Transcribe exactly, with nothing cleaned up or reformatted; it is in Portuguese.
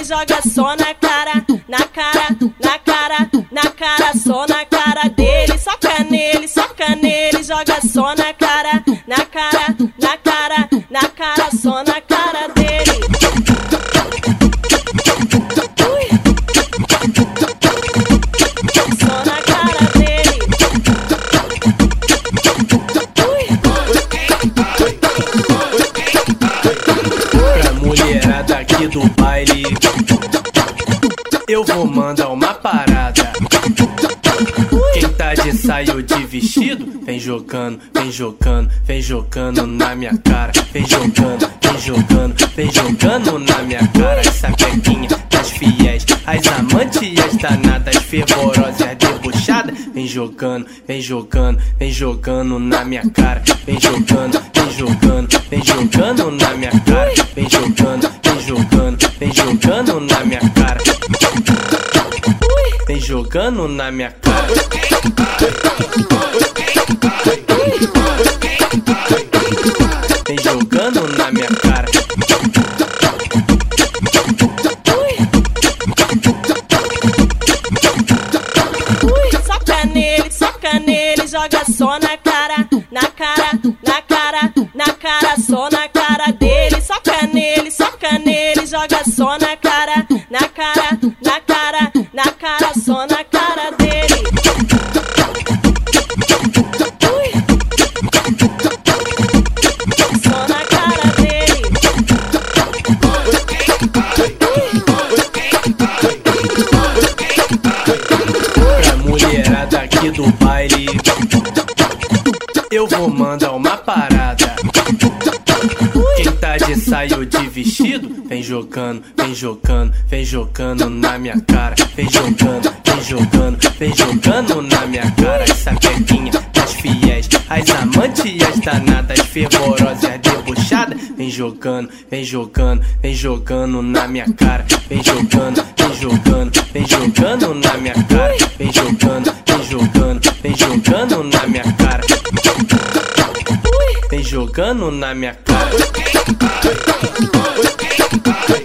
nele, joga só na cara, na cara, na cara, na cara, só na cara dele. Soca nele, soca nele, joga só na cara, na cara, na cara, na cara, só na cara dele. Ui. Só na cara dele. Ui. Pra mulherada aqui do baile, eu vou mandar uma parada. Quem tá de saia ou de vestido, vem jogando, vem jogando, vem jogando na minha cara. Vem jogando, vem jogando, vem jogando na minha cara. Essa pequinha das fiéis, as amantes e as danadas, fervorosas, debochadas. Vem jogando, vem jogando, vem jogando na minha cara. Vem jogando, vem jogando, vem jogando na minha cara. Vem jogando, vem jogando, vem jogando na minha cara. Vem jogando na minha cara. Vem jogando na minha cara. Soca nele, soca nele, joga só na cara, na cara, na cara, na cara, só na cara dele. Soca nele, soca nele, joga só na cara, na cara, na cara, na cara, só na cara dele. Ui. Só na cara dele. Pra mulherada aqui do baile, eu vou mandar uma parada. Quem tá de saia ou de vestido, vem jogando, vem jogando, vem jogando na minha cara. Vem jogando, vem jogando, vem jogando na minha cara. Essa pequinha das fiéis, as amantes e as danadas, fervorosas, debochadas. Vem jogando, vem jogando, vem jogando na minha cara. Vem jogando, vem jogando, vem jogando na minha cara. Vem jogando, vem jogando, vem jogando na minha cara. Vem jogando na minha cara.